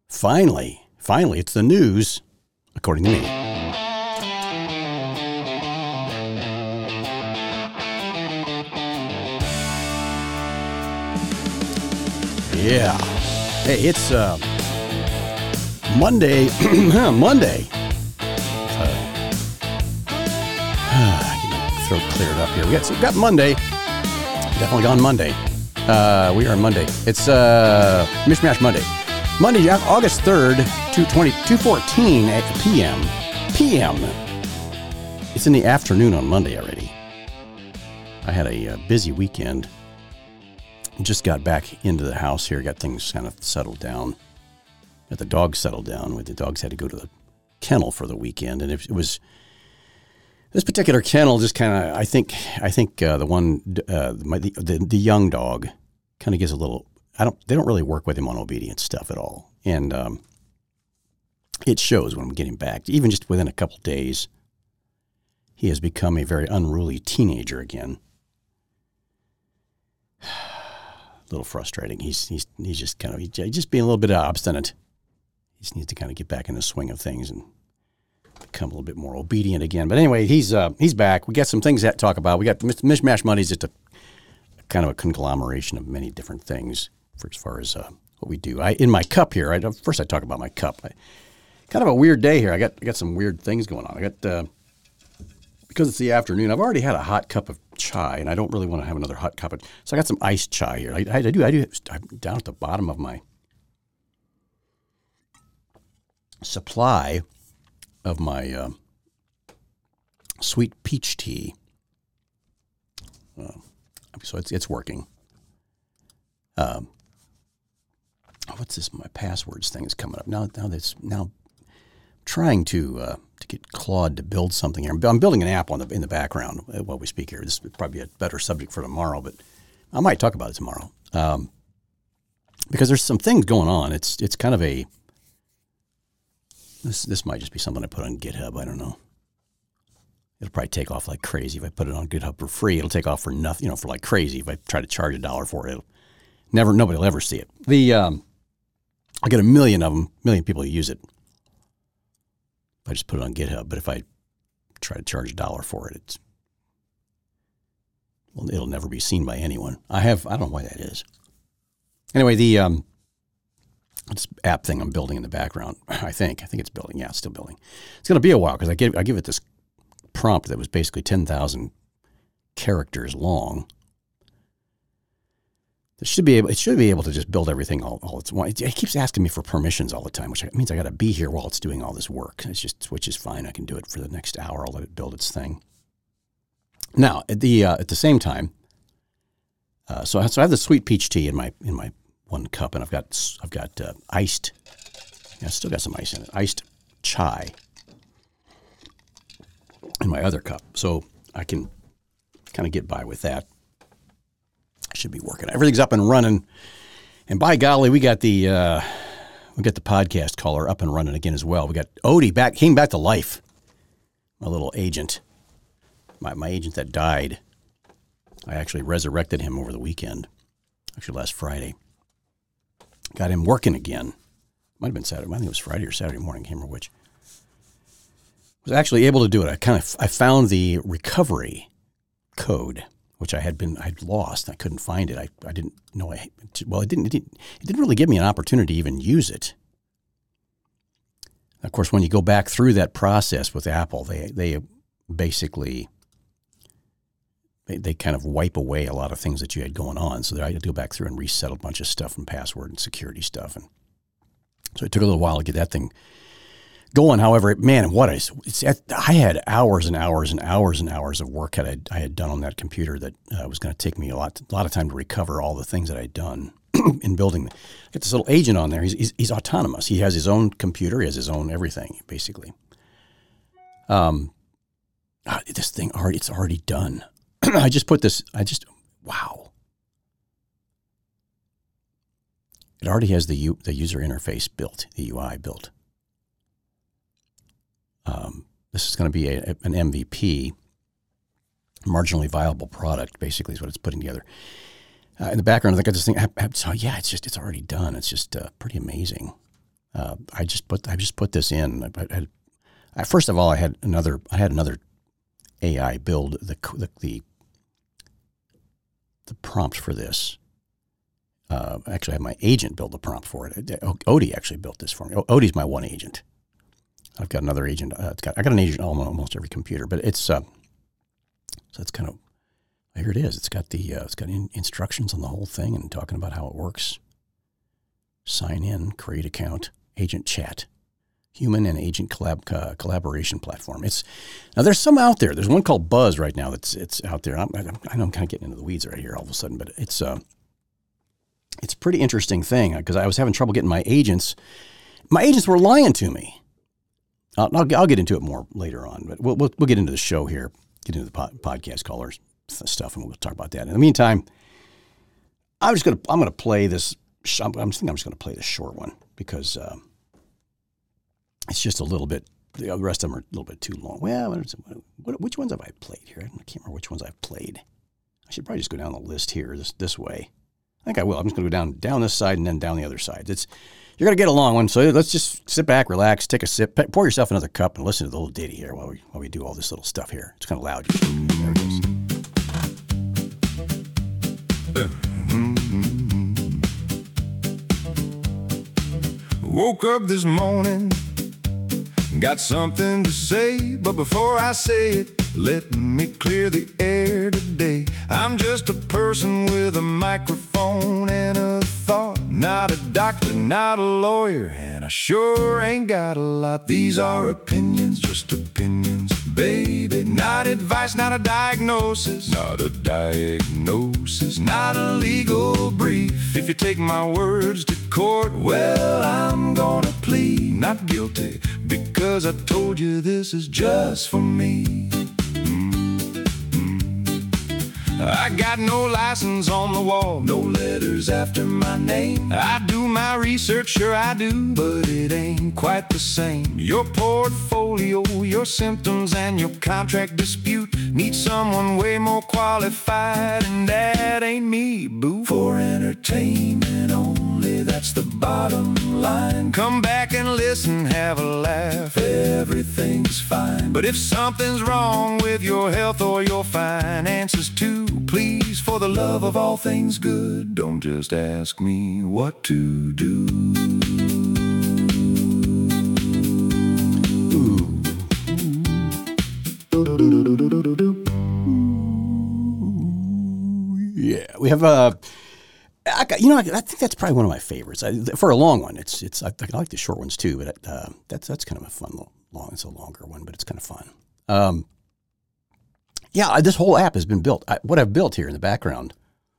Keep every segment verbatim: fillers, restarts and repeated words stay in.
Finally, finally, it's the news, according to me. Yeah. Hey, it's uh, Monday. Monday. Uh, get my throat cleared up here. We got, we got Monday. Definitely gone Monday. Uh, we are on Monday. It's uh, Mishmash Monday. Monday, August third, two fourteen p m p m It's in the afternoon on Monday already. I had a uh, busy weekend. Just got back into the house here. Got things kind of settled down. Got the dogs settled down. The dogs had to go to the kennel for the weekend, and it was this particular kennel. Just kind of, I think, I think uh, the one, uh, my, the, the the young dog, kind of gives a little. I don't. They don't really work with him on obedience stuff at all, and um, it shows when I'm getting back. Even just within a couple of days, he has become a very unruly teenager again. A little frustrating. He's he's he's just kind of he's just being a little bit obstinate. He just needs to kind of get back in the swing of things and become a little bit more obedient again. But anyway, he's uh, he's back. We got some things to talk about. We got Mishmash Monday is just a kind of a conglomeration of many different things for as far as uh, what we do. I in my cup here. I, first, I talk about my cup. I, kind of a weird day here. I got I got some weird things going on. I got uh, because it's the afternoon. I've already had a hot cup of chai, and I don't really want to have another hot cup of. So I got some iced chai here. I, I do. I do. I'm down at the bottom of my supply of my uh, sweet peach tea. Uh, so it's it's working. Um, what's this? My passwords thing is coming up now. Now that's now trying to uh, to get Claude to build something here. I'm building an app on the in the background while we speak here. This would probably be a better subject for tomorrow, but I might talk about it tomorrow um, because there's some things going on. It's it's kind of a this this might just be something I put on GitHub. I don't know. It'll probably take off like crazy if I put it on GitHub for free. It'll take off for nothing, you know, for like crazy. If I try to charge a dollar for it, it'll never nobody will ever see it. The um, I get a million of them, million people who use it. I just put it on GitHub, but if I try to charge a dollar for it, it's well, it'll never be seen by anyone. I have I don't know why that is. Anyway, the um, this app thing I'm building in the background, I think I think it's building. Yeah, it's still building. It's going to be a while because I give I give it this prompt that was basically ten thousand characters long. It should be able. It should be able to just build everything all, all it's one. It, it keeps asking me for permissions all the time, which means I got to be here while it's doing all this work. It's just, which is fine. I can do it for the next hour. I'll let it build its thing. Now, at the uh, at the same time, uh, so I, so I have the sweet peach tea in my in my one cup, and I've got I've got uh, iced. Yeah, I still got some ice in it. Iced chai in my other cup, so I can kind of get by with that. Should be working. Everything's up and running, and by golly, we got the uh, we got the podcast caller up and running again as well. We got Odie back, came back to life. My little agent, my my agent that died. I actually resurrected him over the weekend, actually last Friday. Got him working again. Might have been Saturday. I think it was Friday or Saturday morning. Can't remember which. Was actually able to do it. I kind of I found the recovery code, which I had been, I'd lost. I couldn't find it. I, I didn't know. I, well, it didn't, it didn't, it didn't really give me an opportunity to even use it. Of course, when you go back through that process with Apple, they, they basically, they, they kind of wipe away a lot of things that you had going on. So I had to go back through and reset a bunch of stuff and password and security stuff. And so it took a little while to get that thing going. However, man, what is it's? I had hours and hours and hours and hours of work that I, I had done on that computer that uh, was going to take me a lot, a lot of time to recover all the things that I'd done in building. I got this little agent on there. He's, he's he's autonomous. He has his own computer. He has his own everything, basically. Um, this thing already it's already done. I just put this. I just wow. It already has the U, the user interface built, the U I built. Um, this is going to be a, an M V P, marginally viable product, basically is what it's putting together. Uh, in the background, I got this thing. So yeah, it's just, it's already done. It's just uh, pretty amazing. Uh, I just put I just put this in. I, I had, I, first of all, I had another I had another A I build the the the, the prompt for this. Uh, actually, I had my agent build the prompt for it. Odie actually built this for me. Odie's my one agent. I've got another agent. Uh, it's got I got an agent on almost every computer, but it's uh, so it's kind of here it is. It's got the uh, it's got in, instructions on the whole thing and talking about how it works. Sign in, create account, agent chat, human and agent collab, uh, collaboration platform. It's now there's some out there. There's one called Buzz right now that's it's out there. I'm, I'm, I know I'm kind of getting into the weeds right here all of a sudden, but it's uh, it's a pretty interesting thing because I was having trouble getting my agents. My agents were lying to me. I'll, I'll, I'll get into it more later on, but we'll, we'll, we'll get into the show here, get into the pod, podcast callers stuff, and we'll talk about that. In the meantime, I'm just gonna I'm gonna play this. I'm, I'm thinking I'm just gonna play this short one because uh, it's just a little bit. The rest of them are a little bit too long. Well, what, which ones have I played here? I can't remember which ones I've played. I should probably just go down the list here this this way. I think I will. I'm just gonna go down down this side and then down the other side. It's You're going to get a long one, so let's just sit back, relax, take a sip, pour yourself another cup, and listen to the little ditty here while we while we do all this little stuff here. It's kind of loud. There it goes. Woke up this morning, got something to say, but before I say it, let me clear the air today. I'm just a person with a microphone and a thought, not a doctor, not a lawyer, and I sure ain't got a lot. These are opinions, just opinions, baby. Not advice, not a diagnosis, not a diagnosis, not a legal brief. If you take my words to court, well, I'm gonna plead not guilty, because I told you this is just for me. I got no license on the wall, no letters after my name. I do my research, sure I do, but it ain't quite the same. Your portfolio, your symptoms, and your contract dispute need someone way more qualified, and that ain't me, boo. For entertainment only, that's the bottom line. Come back and listen, have a laugh, everything's fine. But if something's wrong with your health or your finances too, please, for the love of all things good, don't just ask me what to do. Ooh. Yeah, we have a. I got, you know, I think that's probably one of my favorites. I, for a long one, it's it's. I, I like the short ones too, but uh, that's that's kind of a fun little long. It's a longer one, but it's kind of fun. Um, Yeah, this whole app has been built. I, what I've built here in the background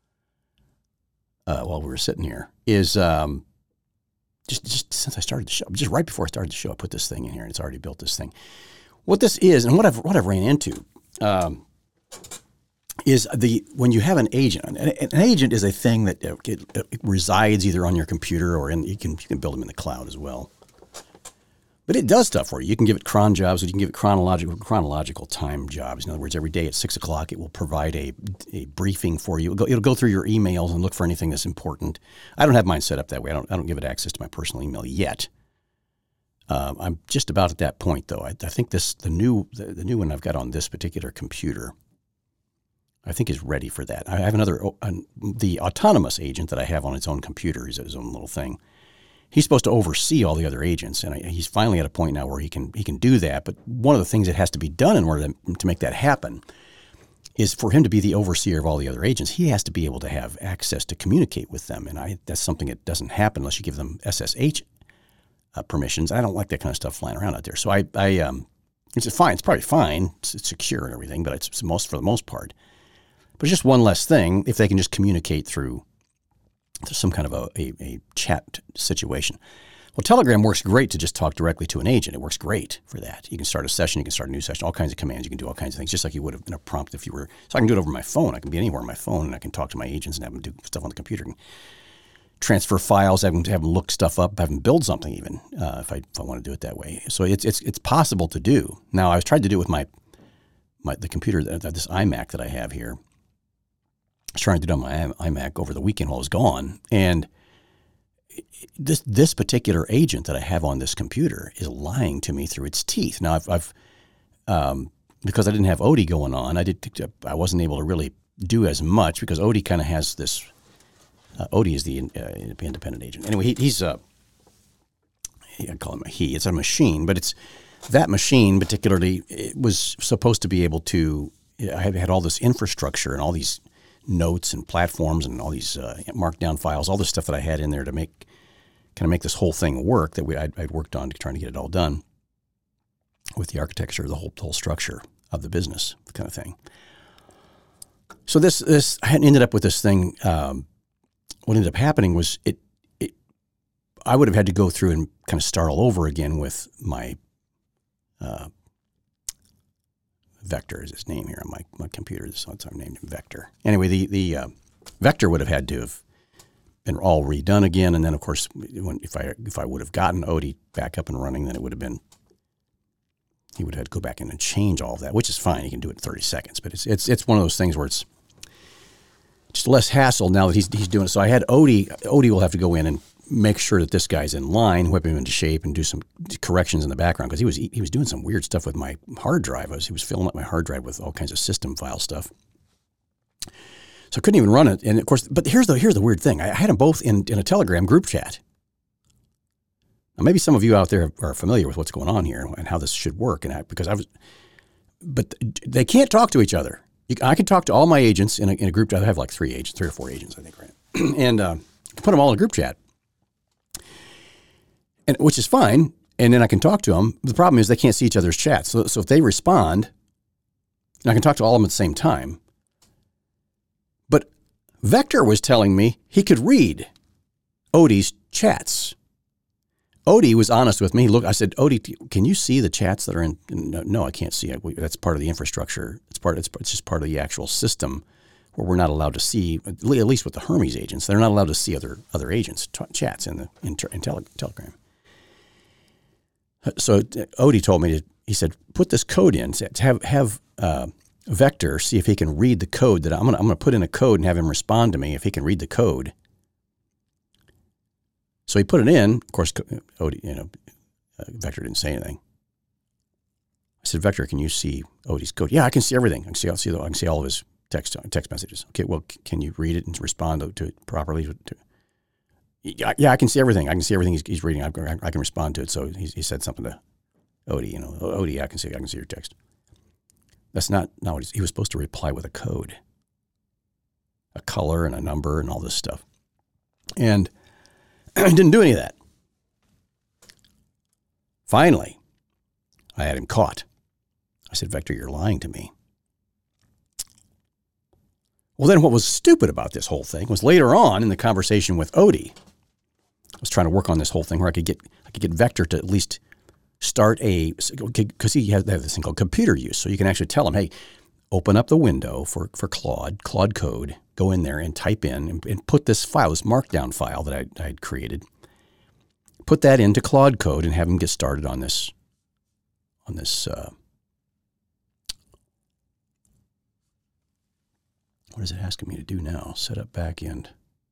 uh, while we were sitting here is um, just just since I started the show, just right before I started the show, I put this thing in here, and it's already built this thing. What this is, and what I've what I've ran into, um, is the when you have an agent. An, an agent is a thing that it, it resides either on your computer or in you can you can build them in the cloud as well. But it does stuff for you. You can give it cron jobs, or you can give it chronological chronological time jobs. In other words, every day at six o'clock, it will provide a a briefing for you. It'll go, it'll go through your emails and look for anything that's important. I don't have mine set up that way. I don't I don't give it access to my personal email yet. Um, I'm just about at that point, though. I, I think this the new the, the new one I've got on this particular computer, I think, is ready for that. I have another uh, the autonomous agent that I have on its own computer is his own little thing. He's supposed to oversee all the other agents, and I, he's finally at a point now where he can he can do that. But one of the things that has to be done in order to, to make that happen is for him to be the overseer of all the other agents. He has to be able to have access to communicate with them, and I, that's something that doesn't happen unless you give them S S H uh, permissions. I don't like that kind of stuff flying around out there. So I, I um, it's fine. It's probably fine. It's, it's secure and everything, but it's, it's most for the most part. But it's just one less thing if they can just communicate through. There's some kind of a, a, a chat situation. Well, Telegram works great to just talk directly to an agent. It works great for that. You can start a session, you can start a new session, all kinds of commands. You can do all kinds of things, just like you would have in a prompt if you were. So I can do it over my phone. I can be anywhere on my phone, and I can talk to my agents and have them do stuff on the computer. I can transfer files, have them, have them look stuff up, have them build something even, uh, if I if I want to do it that way. So it's it's it's possible to do. Now, I've tried to do it with my my the computer, this iMac that I have here. I was trying to do it on my iMac over the weekend while I was gone, and this this particular agent that I have on this computer is lying to me through its teeth. Now, I've, I've um, because I didn't have Odie going on, I did I wasn't able to really do as much because Odie kind of has this. Uh, Odie is the uh, independent agent. Anyway, he, he's uh, I call him a he. It's a machine, but it's that machine particularly. It was supposed to be able to. I had, had all this infrastructure and all these notes and platforms and all these uh, markdown files, all this stuff that I had in there to make kind of make this whole thing work that we I'd, I'd worked on trying to get it all done with the architecture, the whole the whole structure of the business kind of thing. So this this I had ended up with this thing. Um, what ended up happening was it it I would have had to go through and kind of start all over again with my uh, Vector is his name here on my, my computer. So I've named him Vector. Anyway, the the uh, Vector would have had to have been all redone again, and then of course, when, if I if I would have gotten Odie back up and running, then it would have been he would have had to go back in and change all of that, which is fine. He can do it in thirty seconds, but it's it's it's one of those things where it's just less hassle now that he's he's doing it. So I had Odie. Odie will have to go in and make sure that this guy's in line, whip him into shape, and do some corrections in the background because he was he was doing some weird stuff with my hard drive. I was, he was filling up my hard drive with all kinds of system file stuff. So I couldn't even run it. And of course, but here's the here's the weird thing. I had them both in, in a Telegram group chat. Now maybe some of you out there are familiar with what's going on here and how this should work. And I, because I was, but they can't talk to each other. You, I can talk to all my agents in a, in a group chat. I have like three agents, three or four agents, I think, right? and uh, put them all in a group chat. And, which is fine, and then I can talk to them. The problem is they can't see each other's chats. So, so if they respond, and I can talk to all of them at the same time. But Vector was telling me he could read Odie's chats. Odie was honest with me. Look, I said, Odie, can you see the chats that are in? No, no I can't see it. That's part of the infrastructure. It's part. It's, it's just part of the actual system where we're not allowed to see, at least with the Hermes agents, they're not allowed to see other other agents' t- chats in the in, in tele, Telegram. So Odie told me to, he said, put this code in, have have uh, Vector see if he can read the code that I'm going to I'm going to put in a code and have him respond to me if he can read the code. So he put it in. Of course, Odie, you know, uh, Vector didn't say anything. I said, Vector, can you see Odie's code? Yeah, I can see everything. I can see, I'll see, I can see all of his text text messages. Okay, well, can you read it and respond to it properly? To, Yeah, yeah, I can see everything. I can see everything he's, he's reading. I, I can respond to it. So he, he said something to Odie, you know, Odie, I can see, I can see your text. That's not, not what he's, he was supposed to reply with a code, a color and a number and all this stuff. And I didn't do any of that. Finally, I had him caught. I said, Vector, you're lying to me. Well, then what was stupid about this whole thing was later on in the conversation with Odie, I was trying to work on this whole thing where I could get I could get Vector to at least start a, because he has this thing called computer use. So you can actually tell him, hey, open up the window for, for Claude, Claude Code, go in there and type in and, and put this file, this markdown file that I had created, put that into Claude Code and have him get started on this, on this, uh, what is it asking me to do now? Set up backend.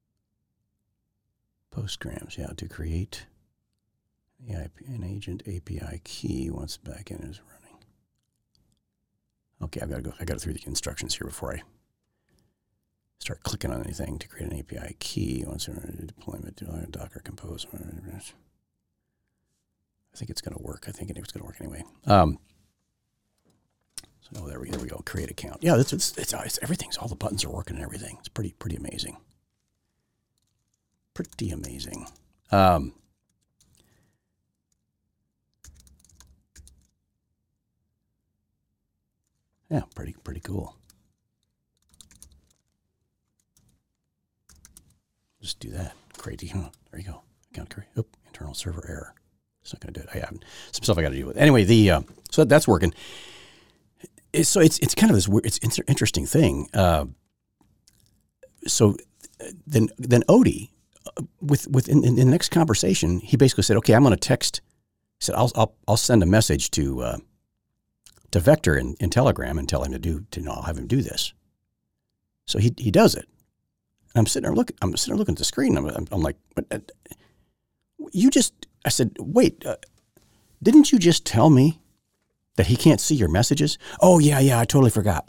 Postgrams, yeah, to create an agent A P I key once backend is running. Okay, I've got to go. I got to through the instructions here before I start clicking on anything. To create an A P I key once deployment to Docker Compose. I think it's going to work. I think it's going to work anyway. Um, So oh, there we, there we go. Create account. Yeah, it's, it's, it's, it's everything's, all the buttons are working and everything. It's pretty, pretty amazing. Pretty amazing. Um, yeah, pretty, pretty cool. Just do that. Create the, oh, there you go. Account create. Oop, internal server error. It's not going to do it. I have some stuff I got to deal with. Anyway, the, uh, so that's working. It's, so it's it's kind of this weird, it's an interesting thing. Uh, so then then Odie, uh, with with in, in the next conversation, he basically said, "Okay, I'm going to text." He said, "I'll I'll I'll send a message to uh, to Vector in, in Telegram and tell him to do to you know, I'll have him do this." So he he does it. And I'm sitting there looking. I'm sitting there looking at the screen. I'm I'm, I'm like, but you just, I said, wait, uh, didn't you just tell me that he can't see your messages? Oh, yeah, yeah, I totally forgot.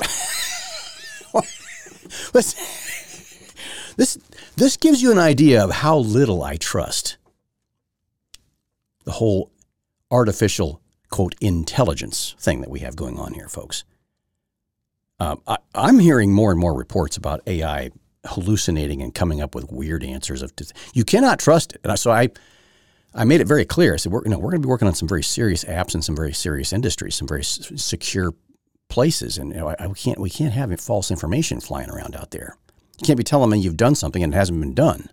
This, this, this gives you an idea of how little I trust the whole artificial, quote, intelligence thing that we have going on here, folks. Um, I, I'm hearing more and more reports about A I hallucinating and coming up with weird answers. Of you cannot trust it. And I, so I, I made it very clear. I said, we're, you know, we're going to be working on some very serious apps and some very serious industries, some very s- secure places, and you know, I, I can't. We can't have false information flying around out there. You can't be telling me you've done something and it hasn't been done.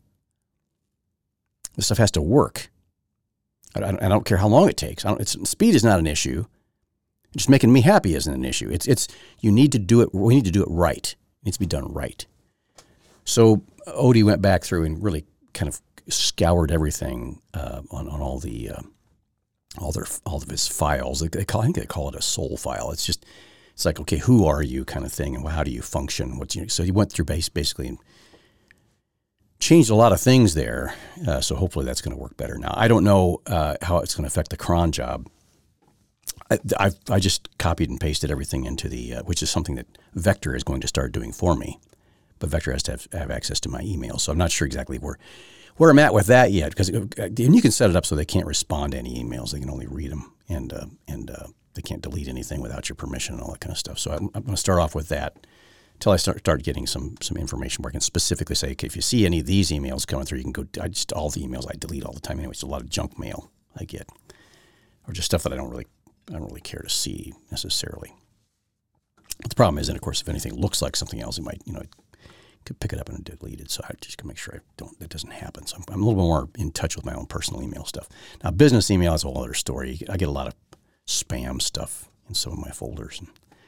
This stuff has to work. I, I, I don't care how long it takes. I don't, it's, speed is not an issue. Just making me happy isn't an issue. It's it's you need to do it. We need to do it right. It needs to be done right. So Odie went back through and really kind of scoured everything uh, on on all the uh, all their all of his files. They call, I think they call it a soul file. It's just it's like, okay, who are you kind of thing, and how do you function? What's you? So he went through base basically and changed a lot of things there. Uh, so hopefully that's going to work better now. I don't know uh, how it's going to affect the cron job. I, I I just copied and pasted everything into the, uh, which is something that Vector is going to start doing for me. But Vector has to have, have access to my email, so I'm not sure exactly where where I'm at with that yet. Because and you can set it up so they can't respond to any emails; they can only read them, and uh, and uh, they can't delete anything without your permission and all that kind of stuff. So I'm, I'm going to start off with that until I start start getting some some information where I can specifically say, okay, if you see any of these emails coming through, you can go. I just all the emails I delete all the time anyway. It's a lot of junk mail I get, or just stuff that I don't really. I don't really care to see necessarily. But the problem is, and of course, if anything looks like something else, it might, you know, it could pick it up and delete it. So I just can make sure I don't, that doesn't happen. So I'm, I'm a little bit more in touch with my own personal email stuff. Now, business email is a whole other story. I get a lot of spam stuff in some of my folders.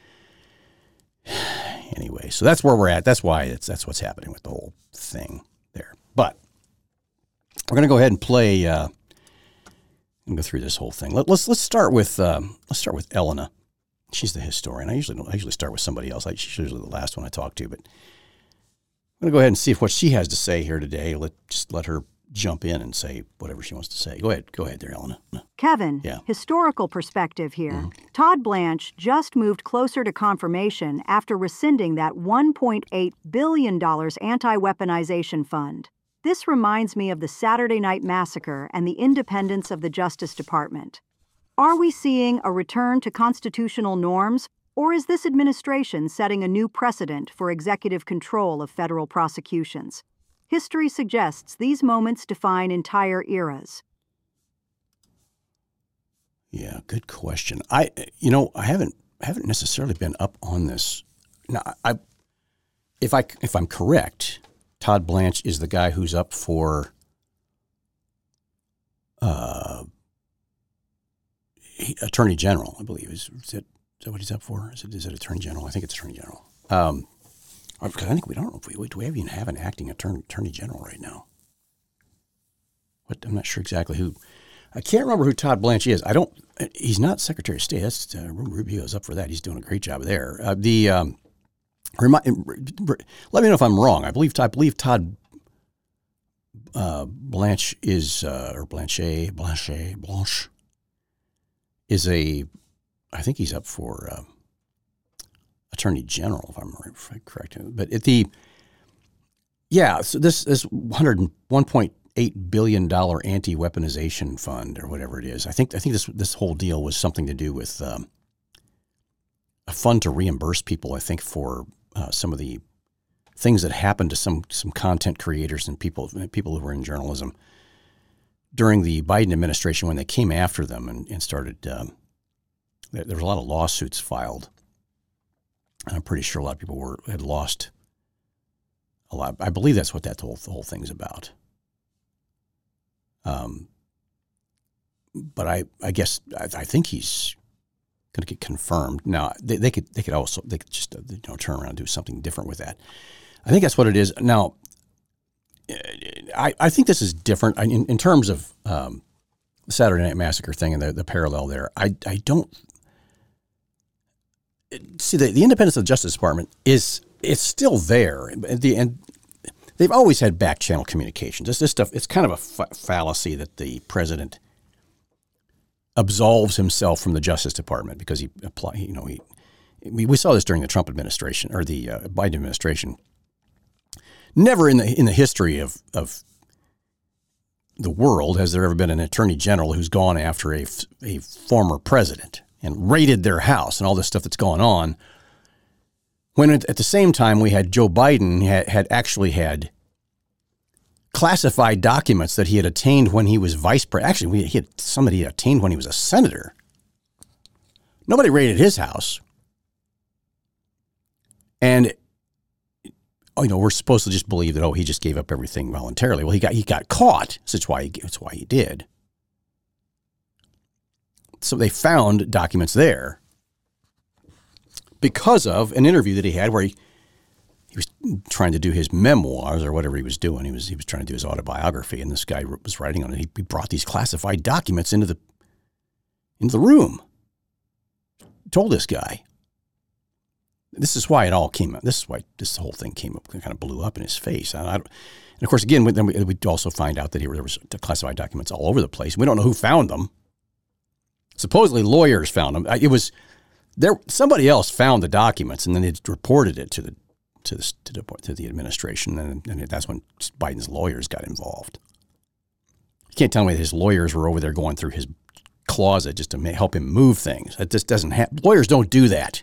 And anyway, so that's where we're at. That's why it's, that's what's happening with the whole thing there. But we're going to go ahead and play, uh, and go through this whole thing. Let, let's let's start with um, let's start with Elena. She's the historian. I usually don't, I usually start with somebody else. I, she's usually the last one I talk to, but I'm gonna go ahead and see if what she has to say here today. Let just let her jump in and say whatever she wants to say. Go ahead, go ahead there, Elena. Kevin, yeah. Historical perspective here. Mm-hmm. Todd Blanche just moved closer to confirmation after rescinding that one point eight billion dollars anti-weaponization fund. This reminds me of the Saturday Night Massacre and the independence of the Justice Department. Are we seeing a return to constitutional norms, or is this administration setting a new precedent for executive control of federal prosecutions? History suggests these moments define entire eras. Yeah, good question. I, you know, I haven't haven't necessarily been up on this. Now, I, if I if I'm correct, Todd Blanche is the guy who's up for uh, Attorney General, I believe. Is, is, that, is that what he's up for? Is it, is it Attorney General? I think it's Attorney General. Um, because I think we don't know if we do we even have an acting attorney, attorney General right now. What I'm not sure exactly who. I can't remember who Todd Blanche is. I don't. He's not Secretary of State. That's uh, Rubio is up for that. He's doing a great job there. Uh, the um, Remind, let me know if I'm wrong. I believe I believe Todd uh, Blanche is uh, or Blanchet Blanchet Blanche is a. I think he's up for uh, Attorney General, if I'm correct. But at the yeah, so this this one point eight billion dollars anti-weaponization fund or whatever it is. I think I think this this whole deal was something to do with um, a fund to reimburse people. I think for Uh, some of the things that happened to some some content creators and people people who were in journalism during the Biden administration when they came after them and, and started. Um, there, there was a lot of lawsuits filed. And I'm pretty sure a lot of people were had lost a lot. I believe that's what that whole the whole thing's about. Um, but I I guess I, I think he's going to get confirmed. Now they, they could they could also they could just you know turn around and do something different with that. I think that's what it is. Now, I, I think this is different in, in terms of um, the Saturday Night Massacre thing and the, the parallel there. I I don't see the, the independence of the Justice Department is it's still there. The and they've always had back channel communications. This, this stuff, it's kind of a fa- fallacy that the president absolves himself from the Justice Department because he apply, you know, he, we, we saw this during the Trump administration or the uh, Biden administration. Never in the in the history of, of the world has there ever been an attorney general who's gone after a, a former president and raided their house and all this stuff that's going on. When at the same time we had Joe Biden had, had actually had classified documents that he had attained when he was vice president. Actually, we, he had somebody he had attained when he was a senator. Nobody raided his house. And, you know, we're supposed to just believe that, oh, he just gave up everything voluntarily. Well, he got he got caught. So that's why he, that's why he did. So they found documents there because of an interview that he had where he, he was trying to do his memoirs or whatever he was doing. He was he was trying to do his autobiography, and this guy was writing on it. He, he brought these classified documents into the into the room. Told this guy. This is why it all came up. This is why this whole thing came up, kind of blew up in his face. And, I, and of course, again, then we, we also find out that he, there was classified documents all over the place. We don't know who found them. Supposedly, lawyers found them. It was there. Somebody else found the documents, and then they reported it to the to the to the, to the administration, and, and that's when Biden's lawyers got involved. You can't tell me that his lawyers were over there going through his closet just to help him move things. That just doesn't happen. Lawyers don't do that.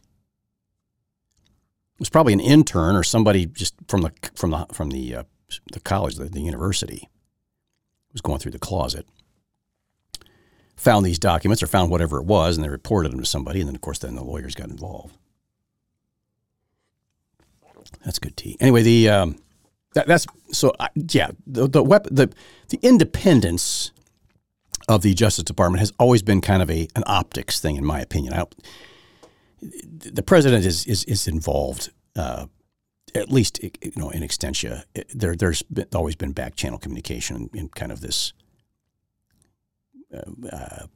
It was probably an intern or somebody just from the from the from the uh, the college, the, the university, was going through the closet, found these documents or found whatever it was, and they reported them to somebody, and then of course then the lawyers got involved. That's good tea. Anyway, the um, that, that's so uh, yeah the the, wep- the the independence of the Justice Department has always been kind of a an optics thing, in my opinion. I don't, the president is is is involved, uh, at least you know in extensia. There there's been, always been back channel communication in kind of this uh, uh,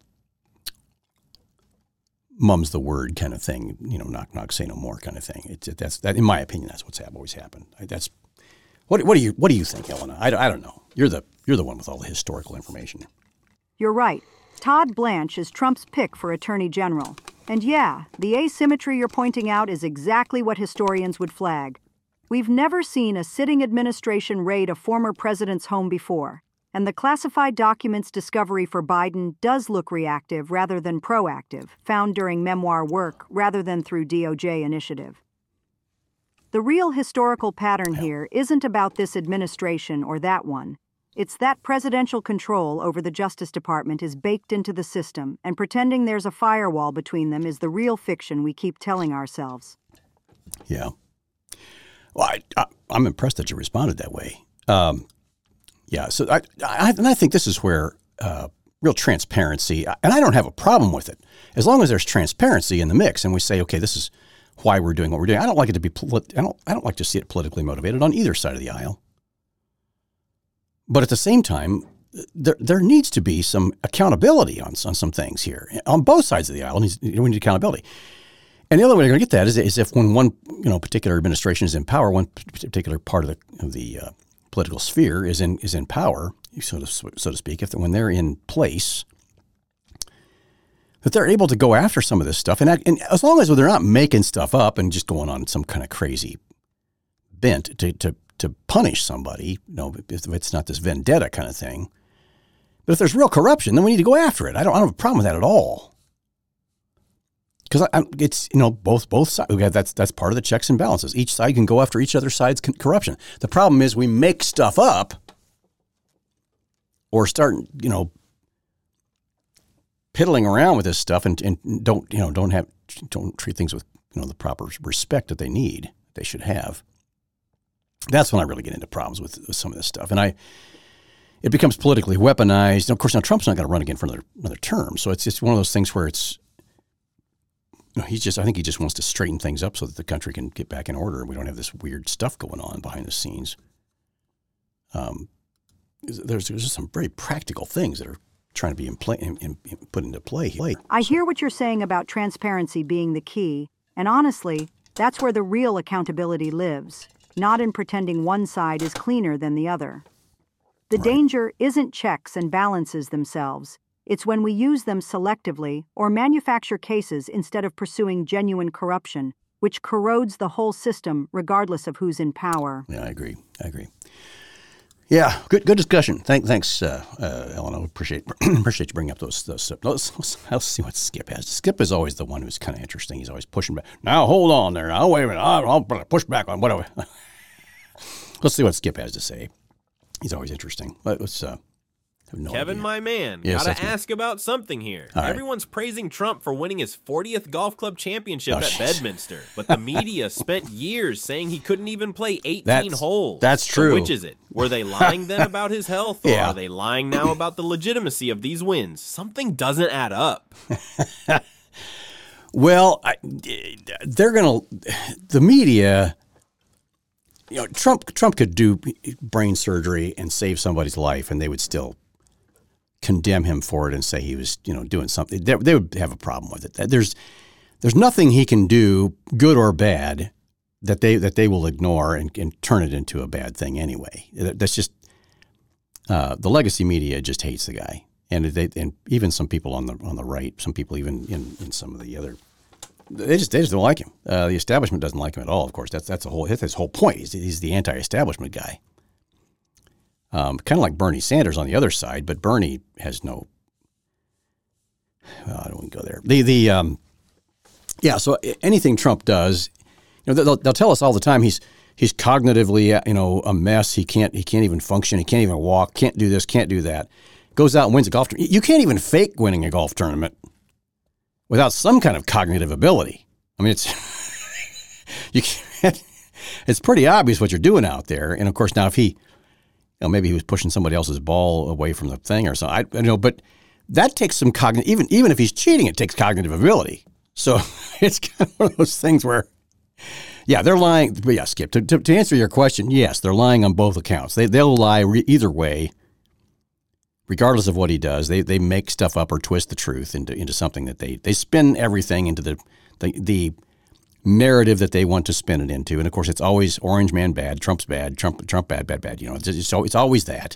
mum's the word kind of thing. You know, knock knock say no more kind of thing. It's that's that in my opinion that's what's always happened. That's what what do you what do you think, Elena? I, I don't know. You're the you're the one with all the historical information. You're right. Todd Blanche is Trump's pick for Attorney General. And yeah, the asymmetry you're pointing out is exactly what historians would flag. We've never seen a sitting administration raid a former president's home before, and the classified documents discovery for Biden does look reactive rather than proactive, found during memoir work rather than through D O J initiative. The real historical pattern here isn't about this administration or that one. It's that presidential control over the Justice Department is baked into the system, and pretending there's a firewall between them is the real fiction we keep telling ourselves. Yeah. Well, I, I, I'm impressed that you responded that way. Um, yeah, so I, I, and I think this is where uh, real transparency, and I don't have a problem with it, as long as there's transparency in the mix, and we say, okay, this is why we're doing what we're doing. I don't like it to be, polit- I don't, I don't like to see it politically motivated on either side of the aisle. But at the same time, there there needs to be some accountability on, on some things here. On both sides of the aisle, we need accountability. And the other way you're going to get that is, is if when one you know particular administration is in power, one particular part of the of the uh, political sphere is in is in power, so to so to speak. If when they're in place, that they're able to go after some of this stuff, and, and as long as they're not making stuff up and just going on some kind of crazy bent to to. to punish somebody, you know, if it's not this vendetta kind of thing. But if there's real corruption, then we need to go after it. I don't, I don't have a problem with that at all. Because it's, you know, both both sides. That's that's part of the checks and balances. Each side can go after each other side's corruption. The problem is we make stuff up or start, you know, piddling around with this stuff and, and don't, you know, don't have, don't treat things with, you know, the proper respect that they need, they should have. That's when I really get into problems with, with some of this stuff. And I, it becomes politically weaponized. And of course, now Trump's not going to run again for another, another term. So it's just one of those things where it's, you know, he's just, I think he just wants to straighten things up so that the country can get back in order and we don't have this weird stuff going on behind the scenes. Um, there's, there's just some very practical things that are trying to be in play, in, in, in, put into play here. I hear what you're saying about transparency being the key. And honestly, that's where the real accountability lives. not in pretending one side is cleaner than the other. The Right. danger isn't checks and balances themselves. It's when we use them selectively or manufacture cases instead of pursuing genuine corruption, which corrodes the whole system regardless of who's in power. Yeah, I agree. I agree. Yeah, good good discussion. Thank, thanks, uh, uh, Ellen. I appreciate appreciate you bringing up those those. Let's, let's, let's see what Skip has. Skip is always the one who's kind of interesting. He's always pushing back. Now, hold on there. Now, wait a minute. I'll, I'll push back on whatever. Let's see what Skip has to say. He's always interesting. Let's. Uh, have no Kevin, idea. my man, Yes, gotta that's me. ask about something here. All right. Everyone's praising Trump for winning his fortieth golf club championship Oh, at jeez. Bedminster, but the media spent years saying he couldn't even play eighteen That's- holes. that's So true. which is it? Were they lying then about his health, or Yeah. are they lying now about the legitimacy of these wins? Something doesn't add up. Well, I, they're going to, the media, you know, Trump Trump could do brain surgery and save somebody's life, and they would still condemn him for it and say he was, you know, doing something. They, they would have a problem with it. There's there's nothing he can do, good or bad, that they that they will ignore and, and turn it into a bad thing anyway. That's just uh, the legacy media just hates the guy. And they, and even some people on the on the right, some people even in, in some of the other, they just they just don't like him. Uh, the establishment doesn't like him at all. Of course, that's that's the whole that's his whole point. He's, he's the anti-establishment guy. Um, kind of like Bernie Sanders on the other side, but Bernie has no. Well, I don't want to go there. The the um, yeah. So anything Trump does, you know, they'll, they'll tell us all the time he's he's cognitively, you know, a mess. He can't he can't even function. He can't even walk. Can't do this. Can't do that. Goes out and wins a golf tournament. You can't even fake winning a golf tournament without some kind of cognitive ability. I mean, it's you can't. It's pretty obvious what you're doing out there. And of course, now if he, you know, maybe he was pushing somebody else's ball away from the thing or something. I, you know, but that takes some cognitive. Even even if he's cheating, it takes cognitive ability. So it's kind of one of those things where, yeah, they're lying. But yeah, Skip. To, to, to answer your question, yes, they're lying on both accounts. They they'll lie re- either way. Regardless of what he does, they they make stuff up or twist the truth into into something that they they spin everything into the the, the narrative that they want to spin it into. And of course, it's always Orange Man bad, Trump's bad, Trump Trump bad, bad, bad. You know, it's it's, it's always that.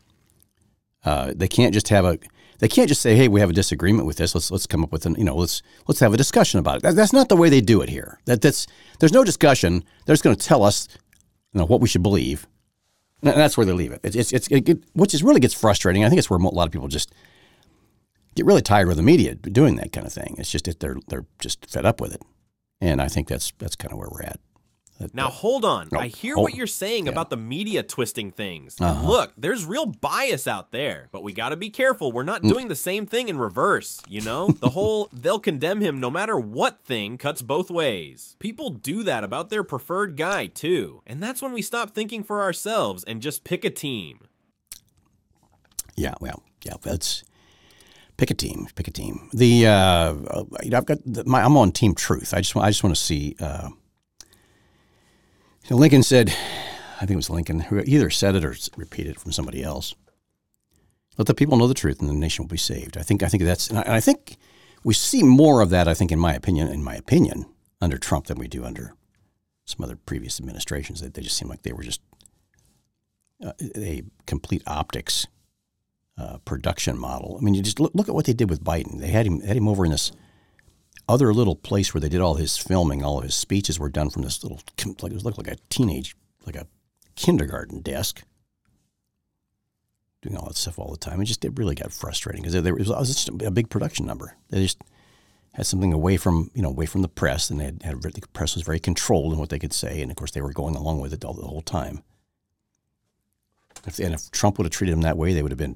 Uh, they can't just have a they can't just say, hey, we have a disagreement with this. Let's let's come up with an you know let's let's have a discussion about it. That, that's not the way they do it here. That that's there's no discussion. They're just going to tell us, you know, what we should believe. And that's where they leave it. It's it's, it's it, it, which is really gets frustrating. I think it's where a lot of people just get really tired with the media doing that kind of thing. It's just that they're they're just fed up with it, and I think that's that's kind of where we're at. That, Now, that- hold on. No, I hear hold- what you're saying yeah. about the media twisting things. Uh-huh. Look, there's real bias out there, but we got to be careful. We're Mm. not doing the same thing in reverse, you know? The whole they'll condemn him no matter what thing cuts both ways. People do that about their preferred guy, too. And that's when we stop thinking for ourselves and just pick a team. Yeah, well, yeah, that's pick a team, pick a team. The uh, you know, I've got the, my I'm on Team Truth. I just want I just want to see. Uh, you know, Lincoln said, I think it was Lincoln who either said it or repeated it from somebody else. Let the people know the truth, and the nation will be saved. I think I think that's and I, and I think we see more of that. I think, in my opinion, in my opinion, under Trump than we do under some other previous administrations. That they just seem like they were just uh, a complete optics. Uh, production model. I mean, you just look, look at what they did with Biden. They had him had him over in this other little place where they did all his filming. All of his speeches were done from this little, like it looked like a teenage, like a kindergarten desk, doing all that stuff all the time. It just it really got frustrating because it was, it was just a big production number. They just had something away from you know away from the press, and they had, had the press was very controlled in what they could say, and of course they were going along with it all the whole time. If, and if Trump would have treated them that way, they would have been.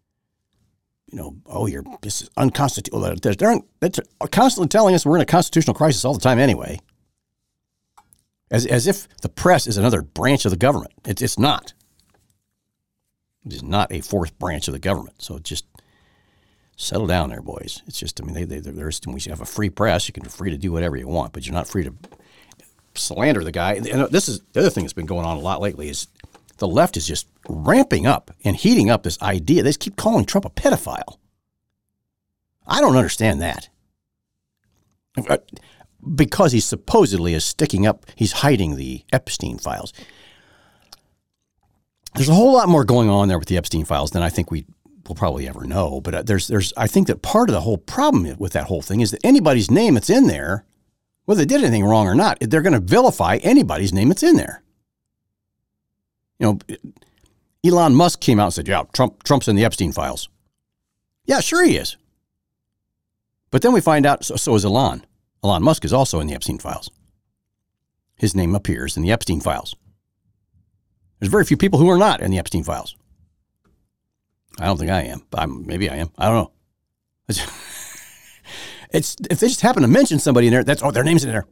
You know, oh, you're this is unconstitutional. They're, they're, they're constantly telling us we're in a constitutional crisis all the time anyway. As as if the press is another branch of the government. It's it's not. It is not a fourth branch of the government. So just settle down there, boys. It's just, I mean, they, they, there's, when you have a free press, you can be free to do whatever you want, but you're not free to slander the guy. And this is the other thing that's been going on a lot lately is the left is just ramping up and heating up this idea. They just keep calling Trump a pedophile. I don't understand that. because he supposedly is sticking up, he's hiding the Epstein files. There's a whole lot more going on there with the Epstein files than I think we will probably ever know. But there's, there's, I think that part of the whole problem with that whole thing is that anybody's name that's in there, whether they did anything wrong or not, they're going to vilify anybody's name that's in there. You know, Elon Musk came out and said, yeah, Trump, Trump's in the Epstein files. Yeah, sure he is. But then we find out, so, so is Elon. Elon Musk is also in the Epstein files. His name appears in the Epstein files. There's very few people who are not in the Epstein files. I don't think I am, but I'm, maybe I am. I don't know. It's, it's if they just happen to mention somebody in there, that's oh, their name's in there.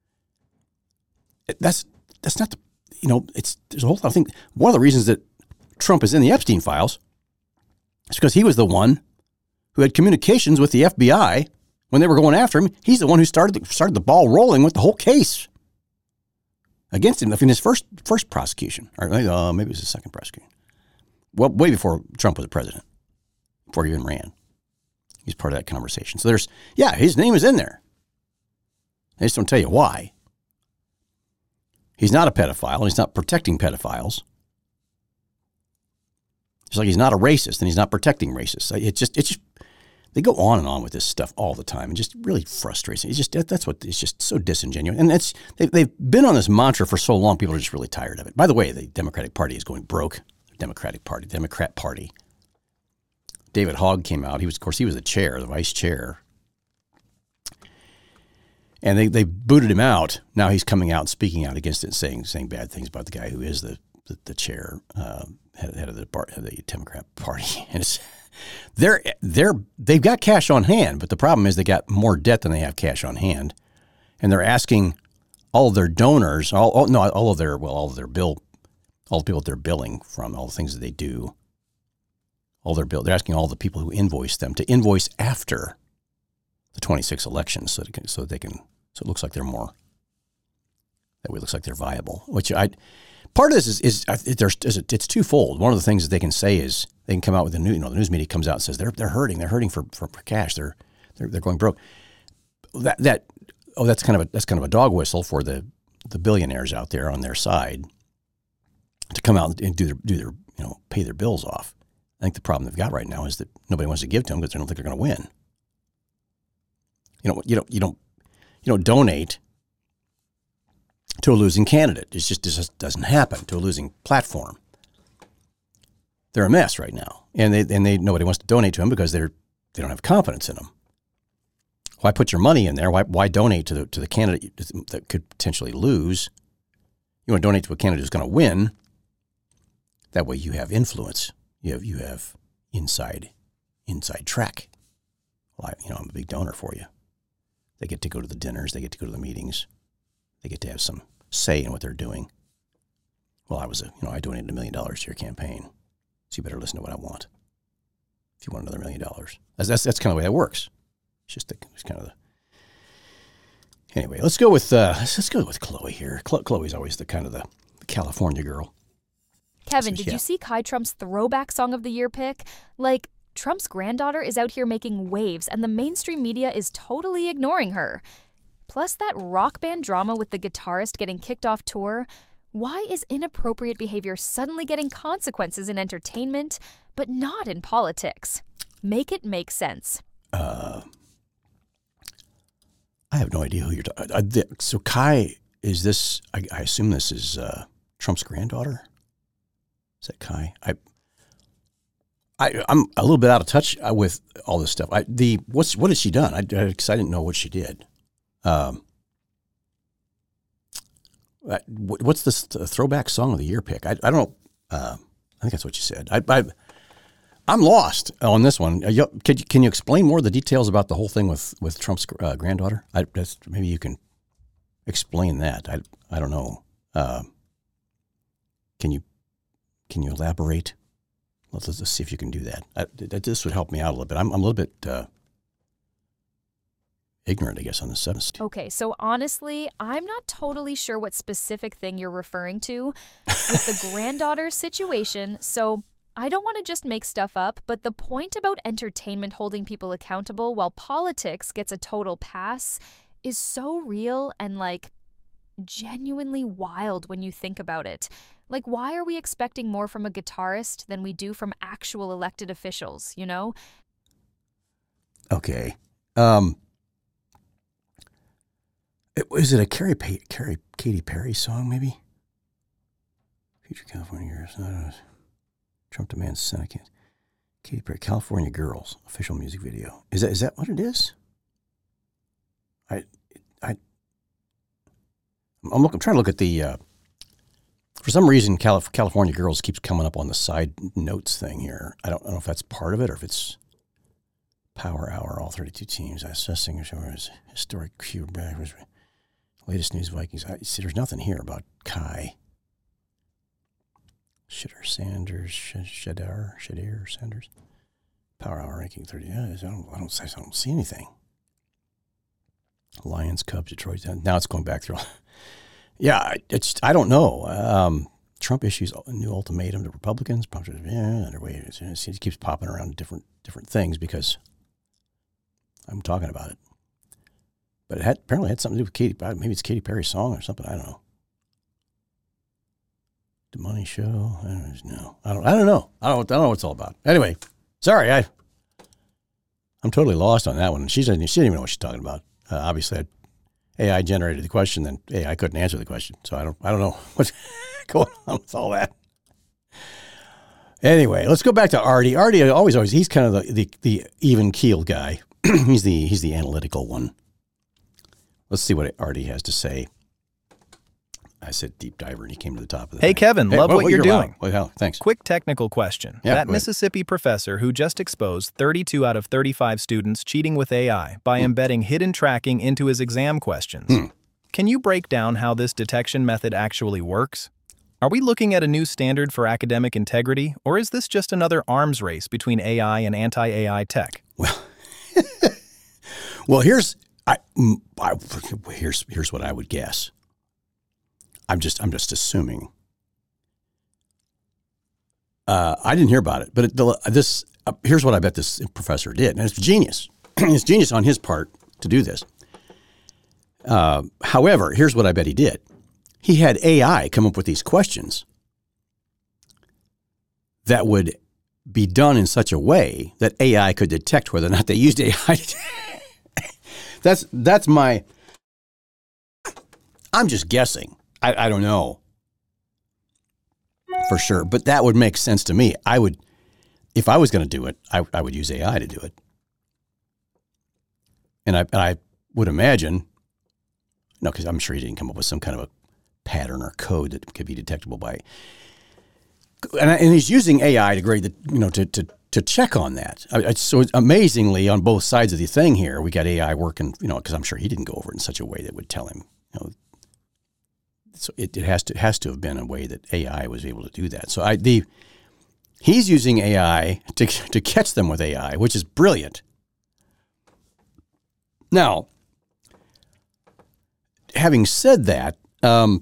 It, that's that's not the you know. It's there's a whole lot of things. One of the reasons that Trump is in the Epstein files is because he was the one who had communications with the F B I when they were going after him. He's the one who started the, started the ball rolling with the whole case against him in his first first prosecution, or uh, maybe it was his second prosecution. Well, way before Trump was president, before he even ran. He's part of that conversation. So there's, yeah, his name is in there. They just don't tell you why. He's not a pedophile, and he's not protecting pedophiles. Just like he's not a racist, and he's not protecting racists. It's just, it's just, they go on and on with this stuff all the time, and just really frustrates me. It's just, that's what, it's just so disingenuous. And it's, they, they've been on this mantra for so long, people are just really tired of it. By the way, the Democratic Party is going broke. Democratic Party, Democrat Party. David Hogg came out. He was, of course, he was the chair, the vice chair. And they, they booted him out. Now he's coming out and speaking out against it, saying saying bad things about the guy who is the the, the chair, uh, head, head of the of the Democrat Party. And it's they're they're they've got cash on hand, but the problem is they got more debt than they have cash on hand, and they're asking all of their donors, all, all no, all of their well, all of their bill, all the people that they're billing from, all the things that they do. All their bill, they're asking all the people who invoice them to invoice after the twenty-six elections, so that, can, so that they can, so it looks like they're more, that way it looks like they're viable. Which I, part of this is, is, is there's, is it's twofold. One of the things that they can say is they can come out with the news, you know, the news media comes out and says they're they're hurting, they're hurting for, for, for cash, they're they're they're going broke. That that oh, that's kind of a that's kind of a dog whistle for the the billionaires out there on their side to come out and do their do their you know pay their bills off. I think the problem they've got right now is that nobody wants to give to them because they don't think they're going to win. You know, you don't, you don't, you don't donate to a losing candidate. It's just, it just doesn't happen to a losing platform. They're a mess right now, and they and they nobody wants to donate to them because they're they don't have confidence in them. Why put your money in there? Why why donate to the to the candidate that could potentially lose? You want to donate to a candidate who's going to win. That way, you have influence. You have you have inside inside track. Well, I, you know, I'm a big donor for you. They get to go to the dinners. They get to go to the meetings. They get to have some say in what they're doing. Well, I was a you know I donated a million dollars to your campaign, so you better listen to what I want. If you want another million dollars, that's that's that's kind of the way that works. It's just the, it's kind of the. Anyway, let's go with uh, let's, let's go with Chloe here. Chloe's always the kind of the, the California girl. Kevin, did you see Kai Trump's throwback song of the year pick? Like, Trump's granddaughter is out here making waves, and the mainstream media is totally ignoring her. Plus, that rock band drama with the guitarist getting kicked off tour. Why is inappropriate behavior suddenly getting consequences in entertainment, but not in politics? Make it make sense. Uh, I have no idea who you're talking about. So Kai, is this, I, I assume this is uh, Trump's granddaughter? Is that Kai? I, I, I'm a little bit out of touch with all this stuff. I, the what's what has she done? I, I, cause I didn't know what she did. Um, what's this throwback song of the year pick? I, I don't know. Uh, I think that's what you said. I, I, I'm lost on this one. Can you, can you explain more of the details about the whole thing with with Trump's uh, granddaughter? I, that's, maybe you can explain that. I I don't know. Uh, can you? Can you elaborate? Let's, let's see if you can do that. I, this would help me out a little bit. I'm, I'm a little bit uh, ignorant, I guess, on the subject. Okay, so honestly, I'm not totally sure what specific thing you're referring to with the granddaughter situation, so I don't want to just make stuff up, but the point about entertainment holding people accountable while politics gets a total pass is so real and, like, genuinely wild when you think about it. Like, why are we expecting more from a guitarist than we do from actual elected officials, you know? Okay. Um, it, is it a Carrie, Carrie, Katy Perry song, maybe? Future California Girls. I don't know. Trump demands Senate. Katy Perry, California Girls, official music video. Is that is that what it is? I, I, I'm looking. I'm trying to look at the. Uh, for some reason, Calif- California Girls keeps coming up on the side notes thing here. I don't, I don't know if that's part of it or if it's Power Hour. All thirty-two teams assessing as historic Q. Latest news Vikings. I see. There's nothing here about Kai. Shedder Sanders, Shedder, Shedder Sanders. Power Hour ranking thirty. Yeah, I don't, I don't, I don't see anything. Lions, Cubs, Detroit. Now it's going back through. Yeah, it's. I don't know. Um, Trump issues a new ultimatum to Republicans. Yeah, underway. It keeps popping around different different things because I'm talking about it. But it had, apparently had something to do with Katy. Maybe it's Katy Perry's song or something. I don't know. The Money Show. I don't know. I don't. I don't know. I don't. I don't know what it's all about. Anyway, sorry. I. I'm totally lost on that one. She doesn't. She didn't even know what she's talking about. Uh, obviously, I, A I generated the question, then A I couldn't answer the question. So I don't. I don't know what's going on with all that. Anyway, let's go back to Artie. Artie always, always. He's kind of the the, the even keeled guy. he's the he's the analytical one. Let's see what Artie has to say. I said deep diver, and he came to the top of the Hey, thing. Kevin, hey, love well, what you're, you're doing. Well, hell, thanks. Quick technical question. Yeah, that go ahead. Mississippi professor who just exposed thirty-two out of thirty-five students cheating with A I by hmm. embedding hidden tracking into his exam questions. Hmm. Can you break down how this detection method actually works? Are we looking at a new standard for academic integrity, or is this just another arms race between A I and anti-A I tech? Well, well, here's I, I here's here's what I would guess. I'm just I'm just assuming. Uh, I didn't hear about it, but it, the, this uh, here's what I bet this professor did, and it's genius. It's genius on his part to do this. Uh, however, here's what I bet he did. He had A I come up with these questions that would be done in such a way that A I could detect whether or not they used A I. that's that's my. I'm just guessing. I, I don't know for sure, but that would make sense to me. I would, if I was going to do it, I, I would use A I to do it. And I, and I would imagine, no, because I'm sure he didn't come up with some kind of a pattern or code that could be detectable by, and, I, and he's using A I to grade the, you know, to, to, to check on that. I, so amazingly, on both sides of the thing here, we got A I working, you know, because I'm sure he didn't go over it in such a way that would tell him, you know, so it, it has to has to have been a way that A I was able to do that. So I the he's using A I to to catch them with A I, which is brilliant. Now, having said that, um,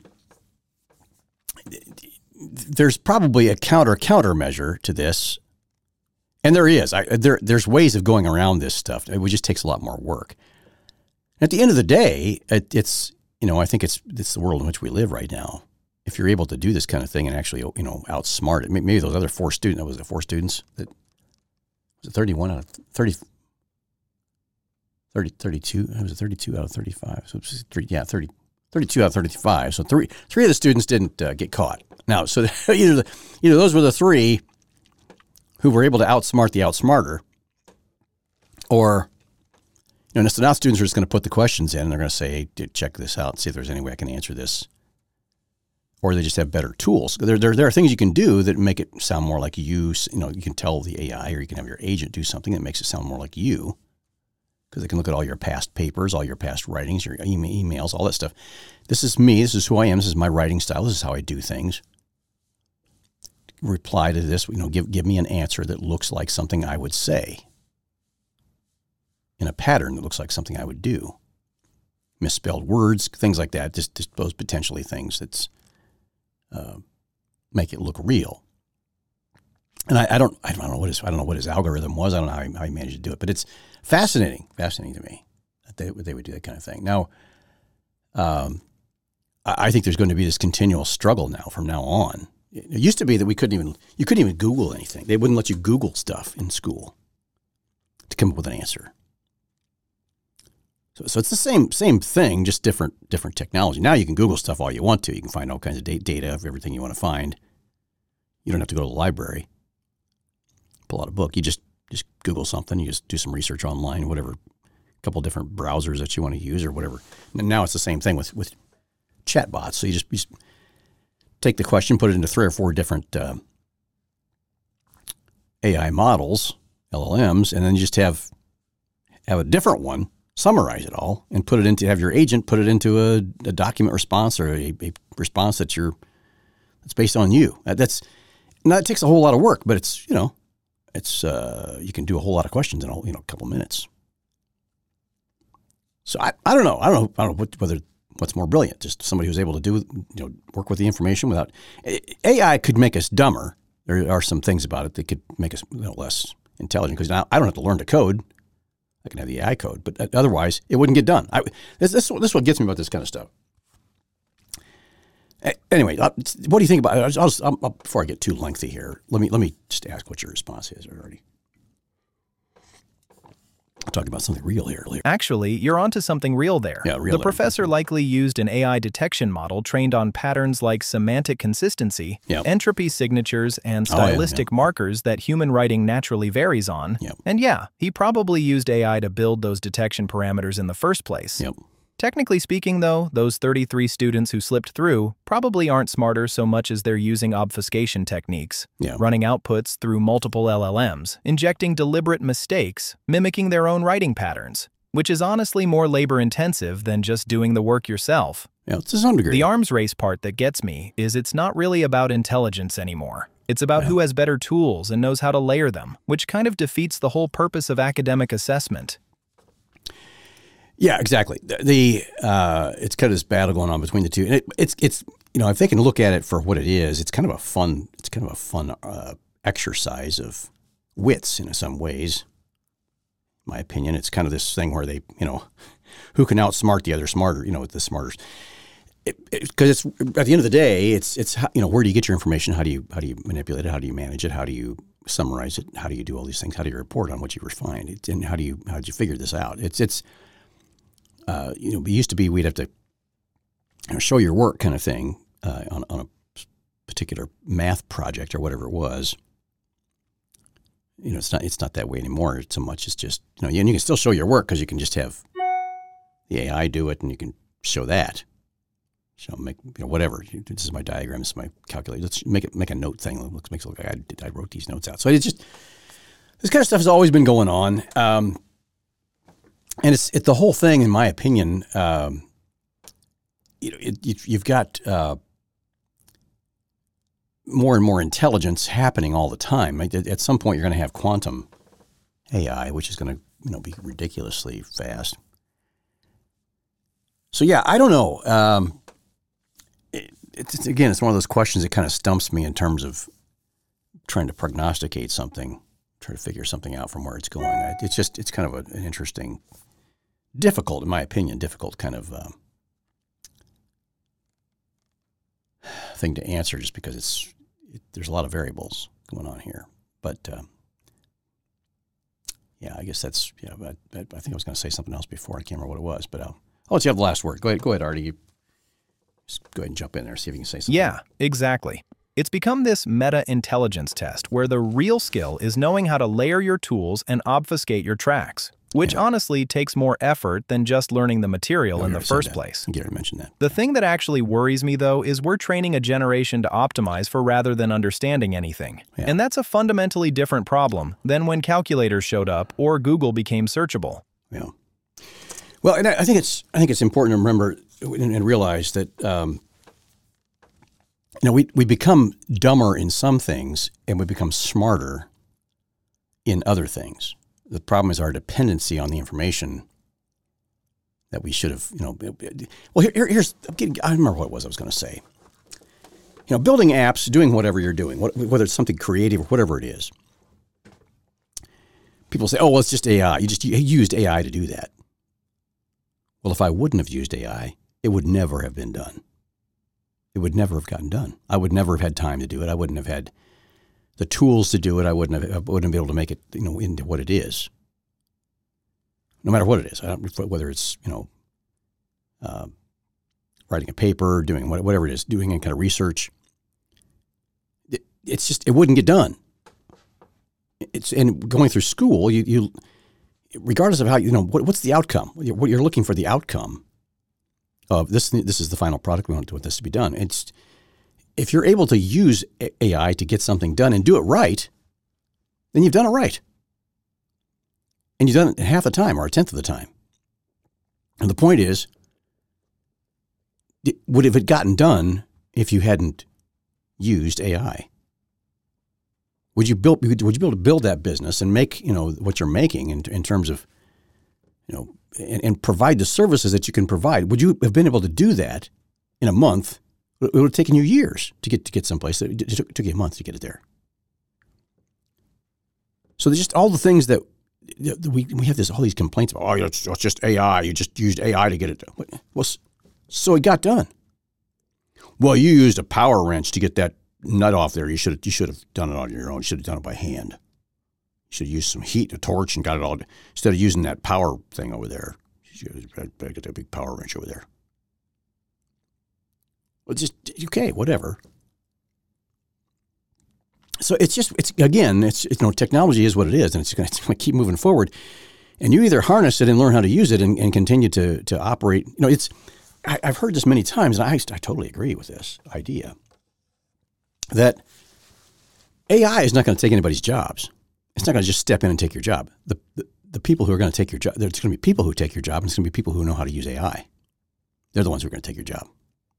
there's probably a counter countermeasure to this, and there is. I, there there's ways of going around this stuff. It just takes a lot more work. At the end of the day, it, it's. You know, I think it's it's the world in which we live right now. If you're able to do this kind of thing and actually, you know, outsmart it, maybe those other four students, that was the four students that was it thirty-one out of thirty, thirty, thirty-two. It was a thirty-two out of thirty-five. So it was three, yeah, thirty, thirty-two out of thirty-five. So three three of the students didn't uh, get caught. Now, so either the, either those were the three who were able to outsmart the outsmarter, or. You know, so now students are just going to put the questions in and they're going to say, hey, check this out and see if there's any way I can answer this. Or they just have better tools. There, there, there are things you can do that make it sound more like you. You know, you can tell the A I or you can have your agent do something that makes it sound more like you. Because they can look at all your past papers, all your past writings, your emails, all that stuff. This is me. This is who I am. This is my writing style. This is how I do things. Reply to this. You know, give give me an answer that looks like something I would say. In a pattern that looks like something I would do. Misspelled words, things like that, just, just those potentially things that uh, make it look real. And I, I don't I don't know what his I don't know what his algorithm was. I don't know how he, how he managed to do it, but it's fascinating, fascinating to me. they they would do that kind of thing. Now, um, I, I think there's going to be this continual struggle now from now on. It used to be that we couldn't even you couldn't even Google anything. They wouldn't let you Google stuff in school to come up with an answer. So, so it's the same same thing, just different different technology. Now you can Google stuff all you want to. You can find all kinds of data of everything you want to find. You don't have to go to the library, pull out a book. You just just Google something. You just do some research online, whatever, a couple different browsers that you want to use or whatever. And now it's the same thing with with chatbots. So you just, you just take the question, put it into three or four different uh, A I models, L L Ms, and then you just have have a different one summarize it all and put it into have your agent put it into a, a document response or a, a response that you're that's based on you. That's now it takes a whole lot of work, but it's you know it's uh, you can do a whole lot of questions in a you know a couple minutes. So I, I don't know I don't know I don't know what, whether what's more brilliant, just somebody who's able to do you know work with the information without A I could make us dumber. There are some things about it that could make us you know, less intelligent because now I don't have to learn to code. I can have the A I code, but otherwise it wouldn't get done. I, this, this, this is what gets me about this kind of stuff. Anyway, what do you think about it? I'll just, I'll, before I get too lengthy here, let me let me just ask what your response is already. I'm talking about something real here. Actually, you're onto something real there. Yeah, real. The professor likely used an A I detection model trained on patterns like semantic consistency, yep. entropy signatures, and stylistic oh, yeah, yeah. markers that human writing naturally varies on. Yep. And yeah, he probably used A I to build those detection parameters in the first place. Yep. Technically speaking, though, those thirty-three students who slipped through probably aren't smarter so much as they're using obfuscation techniques, yeah. running outputs through multiple L L Ms, injecting deliberate mistakes, mimicking their own writing patterns, which is honestly more labor-intensive than just doing the work yourself. Yeah, to some degree. The arms race part that gets me is it's not really about intelligence anymore. It's about yeah. who has better tools and knows how to layer them, which kind of defeats the whole purpose of academic assessment. Yeah, exactly. The, the uh, it's kind of this battle going on between the two, and it, it's it's you know if they can look at it for what it is, it's kind of a fun it's kind of a fun uh, exercise of wits in some ways. In my opinion, it's kind of this thing where they you know who can outsmart the other smarter you know with the smarters. Because it, it's at the end of the day, it's it's you know where do you get your information? How do you how do you manipulate it? How do you manage it? How do you summarize it? How do you do all these things? How do you report on what you find? It, and how do you how did you figure this out? It's it's Uh, you know, it used to be we'd have to you know, show your work kind of thing uh, on, on a particular math project or whatever it was. You know, it's not it's not that way anymore so much. It's just, you know, and you can still show your work because you can just have the A I do it and you can show that. So make, you know, whatever. This is my diagram. This is my calculator. Let's make it make a note thing. It looks, makes it look like I, did, I wrote these notes out. So it's just, this kind of stuff has always been going on. Um, And it's it, the whole thing, in my opinion, um, you know, it, it, you've got uh, more and more intelligence happening all the time. At, at some point, you're going to have quantum A I, which is going to you know be ridiculously fast. So yeah, I don't know. Um, it, it's again, it's one of those questions that kind of stumps me in terms of trying to prognosticate something, try to figure something out from where it's going. It's just it's kind of a, an interesting. Difficult, in my opinion, difficult kind of um, thing to answer just because it's it, there's a lot of variables going on here. But um, yeah, I guess that's yeah. But I, I think I was going to say something else before. I can't remember what it was, but I'll, I'll let you have the last word. Go ahead, go ahead, Artie. You just go ahead and jump in there, see if you can say something. Yeah, exactly. It's become this meta-intelligence test where the real skill is knowing how to layer your tools and obfuscate your tracks. Which yeah. honestly takes more effort than just learning the material no, in the first place. I think you already mentioned that. The thing that actually worries me, though, is we're training a generation to optimize for rather than understanding anything. Yeah. And that's a fundamentally different problem than when calculators showed up or Google became searchable. Yeah. Well, and I think it's I think it's important to remember and, and realize that um, you know we we become dumber in some things and we become smarter in other things. The problem is our dependency on the information that we should have, you know. Well, here, here's, I'm getting, I remember what it was I was going to say. You know, building apps, doing whatever you're doing, whether it's something creative or whatever it is. People say, oh, well, it's just A I. You just you used A I to do that. Well, if I wouldn't have used A I, it would never have been done. It would never have gotten done. I would never have had time to do it. I wouldn't have had the tools to do it. I wouldn't have, I wouldn't be able to make it, you know, into what it is. No matter what it is, I don't, whether it's, you know, uh, writing a paper, doing whatever it is, doing any kind of research. It, it's just, it wouldn't get done. It's, and going through school, you, you regardless of how, you know, what, what's the outcome? What you're looking for the outcome of this, this is the final product. We want this to be done. It's, if you're able to use A I to get something done and do it right, then you've done it right. And you've done it half the time or a tenth of the time. And the point is, would it have gotten done if you hadn't used A I? Would you build? Would you be able to build that business and make, you know, what you're making in, in terms of, you know, and, and provide the services that you can provide? Would you have been able to do that in a month? It would have taken you years to get to get someplace. It took, it took you a month to get it there. So there's just all the things that we we have this all these complaints about. Oh, it's, it's just A I. You just used A I to get it done. Well, so it got done. Well, you used a power wrench to get that nut off there. You should have, you should have done it on your own. You should have done it by hand. You should have used some heat, a torch, and got it all, instead of using that power thing over there. You should have got that big power wrench over there. Well, just, okay, whatever. So it's just, it's again, it's, you know, technology is what it is, and it's going to keep moving forward. And you either harness it and learn how to use it and, and continue to to operate. You know, it's, I, I've heard this many times, and I, I totally agree with this idea, that A I is not going to take anybody's jobs. It's not going to just step in and take your job. The, the, the people who are going to take your job, there's going to be people who take your job, and it's going to be people who know how to use A I. They're the ones who are going to take your job.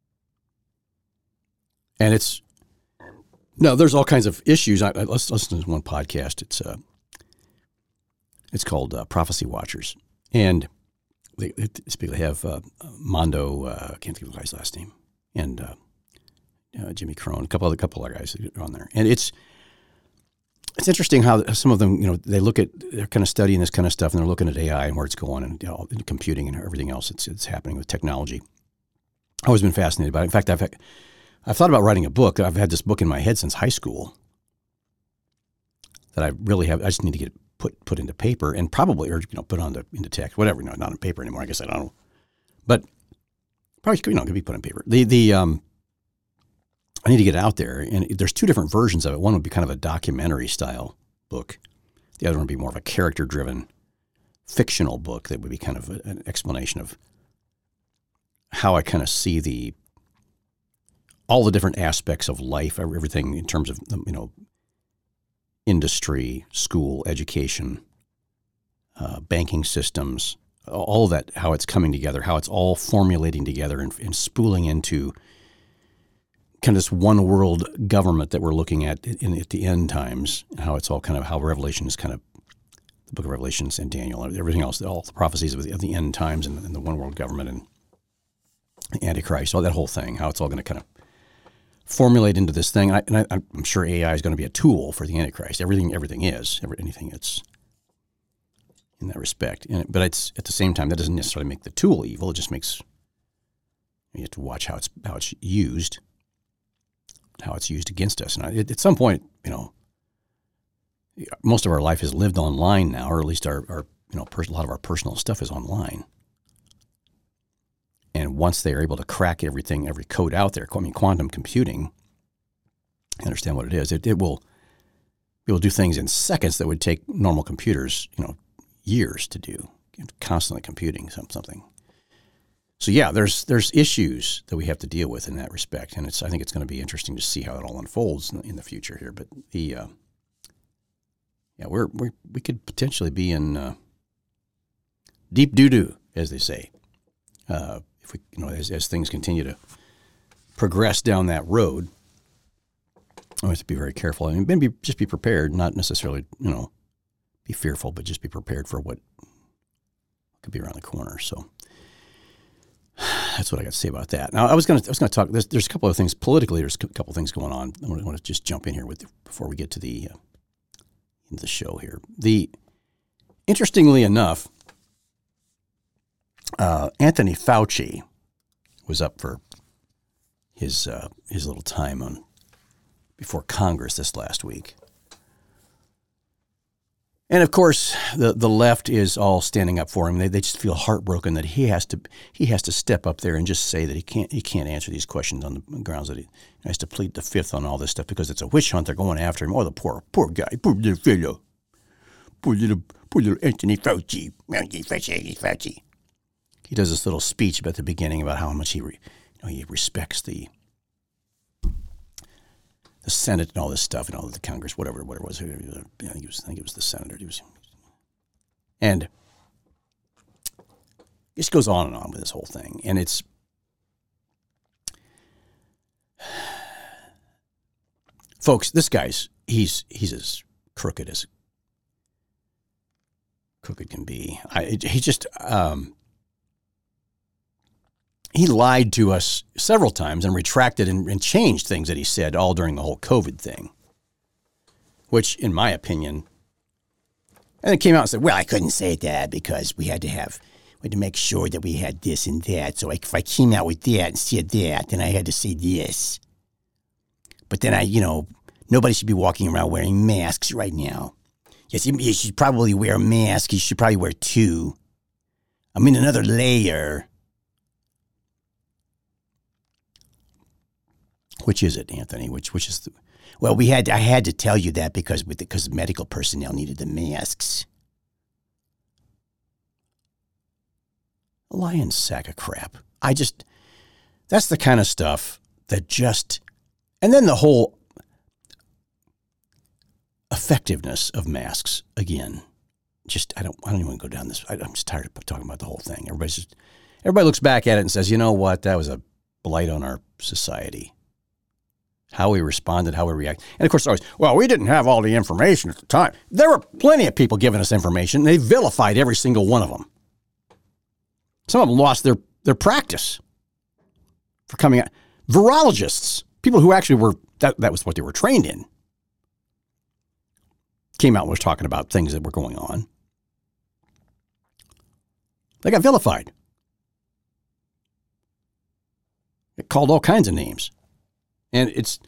And it's, no, there's all kinds of issues. I, I, let's listen to one podcast. It's uh, it's called uh, Prophecy Watchers. And they, they have uh, Mondo, uh, I can't think of the guy's last name, and uh, uh, Jimmy Crone, a couple other couple other guys on there. And it's it's interesting how some of them, you know, they look at, they're kind of studying this kind of stuff, and they're looking at A I and where it's going, and, you know, and computing and everything else that's it's happening with technology. I've always been fascinated by it. In fact, I've had, I've thought about writing a book. I've had this book in my head since high school that I really have. I just need to get it put put into paper and probably, or, you know, put on the, into text, whatever. No, not on paper anymore. I guess I don't know, but probably, you know, it could be put on paper. The the um, I need to get it out there, and there's two different versions of it. One would be kind of a documentary style book. The other one would be more of a character driven, fictional book that would be kind of a, an explanation of how I kind of see the all the different aspects of life, everything in terms of, you know, industry, school, education, uh, banking systems, all of that, how it's coming together, how it's all formulating together and, and spooling into kind of this one world government that we're looking at in, at the end times, and how it's all kind of, how Revelation is kind of, the book of Revelations and Daniel and everything else, all the prophecies of the, of the end times and, and the one world government and the Antichrist, all that whole thing, how it's all going to kind of formulate into this thing. I, and I, I'm sure A I is going to be a tool for the Antichrist. Everything, everything is, every, anything it's in that respect. And, but it's at the same time, that doesn't necessarily make the tool evil. It just makes, you have to watch how it's how it's used, how it's used against us. And I, at some point, you know, most of our life is lived online now, or at least our, our you know, pers- a lot of our personal stuff is online. And once they are able to crack everything, every code out there, I mean, quantum computing, understand what it is, it, it will it will do things in seconds that would take normal computers, you know, years to do, constantly computing something. So yeah, there's there's issues that we have to deal with in that respect, and it's I think it's going to be interesting to see how it all unfolds in, in the future here. But the uh, yeah, we're we we could potentially be in uh, deep doo doo, as they say. Uh, If we, you know, as, as things continue to progress down that road, we have to be very careful. I mean, maybe just be prepared, not necessarily, you know, be fearful, but just be prepared for what could be around the corner. So that's what I got to say about that. Now, I was going to, I was going to talk. There's, there's a couple of things politically. There's a couple of things going on. I want to just jump in here with before we get to the uh, into the show here. The interestingly enough. uh, Anthony Fauci was up for his uh, his little time on before Congress this last week. And of course, the, the left is all standing up for him. They they just feel heartbroken that he has to he has to step up there and just say that he can't he can't answer these questions on the grounds that he has to plead the fifth on all this stuff because it's a witch hunt. They're going after him. Oh, the poor poor guy, poor little fellow, poor little poor little Anthony Fauci, Anthony Fauci, Fauci. He does this little speech about the beginning about how much he re, you know, he respects the the Senate and all this stuff and all the Congress, whatever, whatever it was. I think it was, I think it was the senator. He was, and it just goes on and on with this whole thing. And it's, folks, this guy's, he's, he's as crooked as crooked can be. I, he just, um, he lied to us several times and retracted and, and changed things that he said all during the whole COVID thing, which, in my opinion, and then came out and said, well, I couldn't say that because we had to have, we had to make sure that we had this and that. So if I came out with that and said that, then I had to say this. But then I, you know, nobody should be walking around wearing masks right now. Yes, you, you should probably wear a mask. You should probably wear two. I mean, another layer. Which is it, Anthony? Which which is the, well, we had I had to tell you that because with because medical personnel needed the masks. A lying sack of crap. I just that's the kind of stuff that just and then the whole effectiveness of masks again. Just I don't I don't even want to go down this. I, I'm just tired of talking about the whole thing. Everybody's just everybody looks back at it and says, you know what, that was a blight on our society. How we responded, how we react. And of course, always, well, we didn't have all the information at the time. There were plenty of people giving us information. They vilified every single one of them. Some of them lost their, their practice for coming out. Virologists, people who actually were, that, that was what they were trained in, came out and was talking about things that were going on. They got vilified. They called all kinds of names. And it's,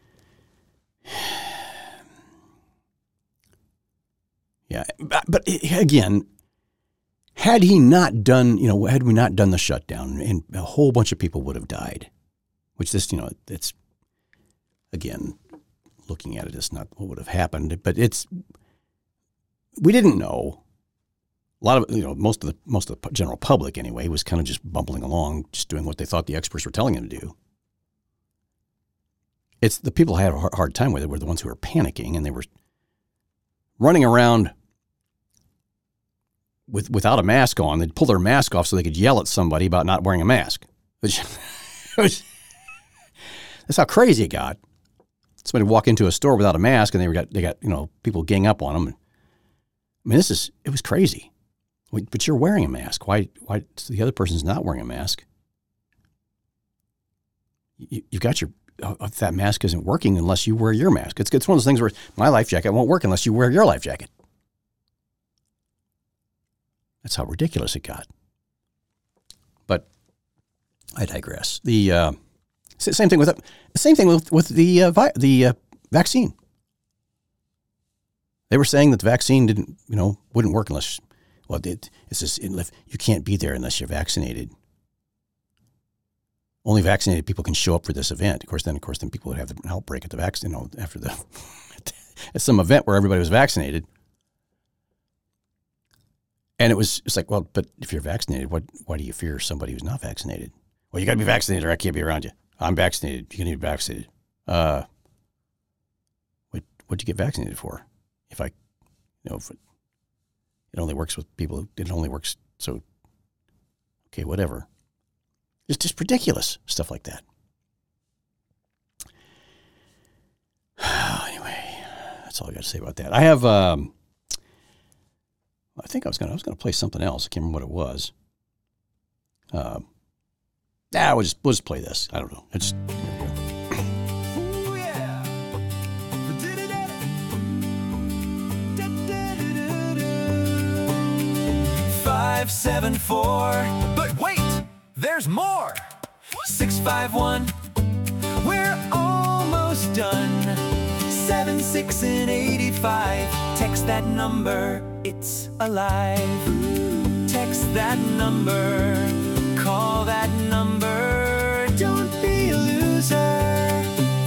yeah, but, but again, had he not done, you know, had we not done the shutdown, and a whole bunch of people would have died, which this, you know, it's, again, looking at it, it's not what would have happened, but it's, we didn't know. A lot of, you know, most of the, most of the general public anyway was kind of just bumbling along, just doing what they thought the experts were telling them to do. It's the people who had a hard time with it were the ones who were panicking, and they were running around with without a mask on. They'd pull their mask off so they could yell at somebody about not wearing a mask. Which, was, that's how crazy it got. Somebody would walk into a store without a mask, and they got they got you know people gang up on them. I mean, this is it was crazy. But you're wearing a mask. Why? Why the other person's not wearing a mask? You, you've got your. If that mask isn't working unless you wear your mask. It's, it's one of those things where my life jacket won't work unless you wear your life jacket. That's how ridiculous it got. But I digress. The uh, same thing with same thing with with the uh, vi- the uh, vaccine. They were saying that the vaccine didn't, you know, wouldn't work unless well, it, it's just you can't be there unless you're vaccinated. Only vaccinated people can show up for this event. Of course, then, of course, then people would have an outbreak at the vaccine, you know, after the at some event where everybody was vaccinated. And it was it's like, well, but if you're vaccinated, what why do you fear somebody who's not vaccinated? Well, you got to be vaccinated, or I can't be around you. I'm vaccinated. You need to be vaccinated. Uh, what what'd you get vaccinated for? If I, you know, if it, it only works with people. It only works so. Okay, whatever. It's just ridiculous, stuff like that. Anyway, that's all I got to say about that. I have, um, I think I was gonna, I was gonna play something else. I can't remember what it was. Uh, ah, we'll just, we'll just play this. I don't know. It's there you go. Fight five seven four. But wait, there's more. six five one, we're almost done. seven six and eighty-five, text that number, it's alive. Text that number, call that number, don't be a loser.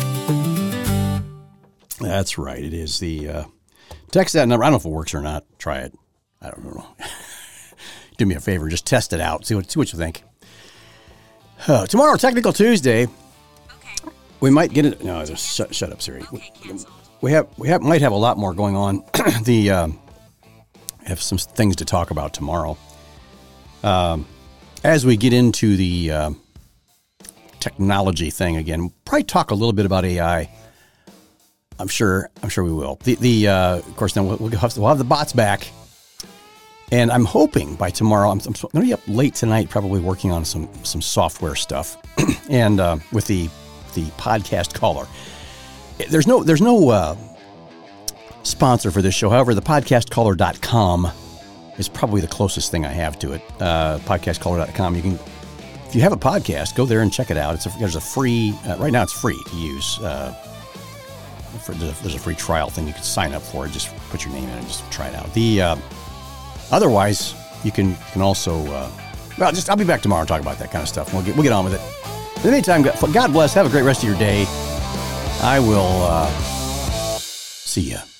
That's right, it is the, uh, text that number. I don't know if it works or not. Try it. I don't know. Do me a favor, just test it out, see what, see what you think. Uh, tomorrow, Technical Tuesday. Okay. We might get it. No, just shut, shut up, Siri. We, we have we have might have a lot more going on. the um, have some things to talk about tomorrow. Um, as we get into the uh, technology thing again, we'll probably talk a little bit about A I. I'm sure. I'm sure we will. The the uh, of course then we'll, we'll have we'll have the bots back. And I'm hoping by tomorrow, I'm, I'm going to be up late tonight, probably working on some some software stuff, and uh, with the the podcast caller. There's no there's no uh, sponsor for this show. However, the podcast caller dot com is probably the closest thing I have to it. Uh, podcast caller dot com. You can, if you have a podcast, go there and check it out. It's a, there's a free uh, right now. It's free to use. Uh, for, there's, a, there's a free trial thing you can sign up for. Just put your name in and just try it out. The uh, Otherwise, you can can also, uh, well, just I'll be back tomorrow and talk about that kind of stuff. We'll get we'll get on with it. In the meantime, God bless. Have a great rest of your day. I will uh, see ya.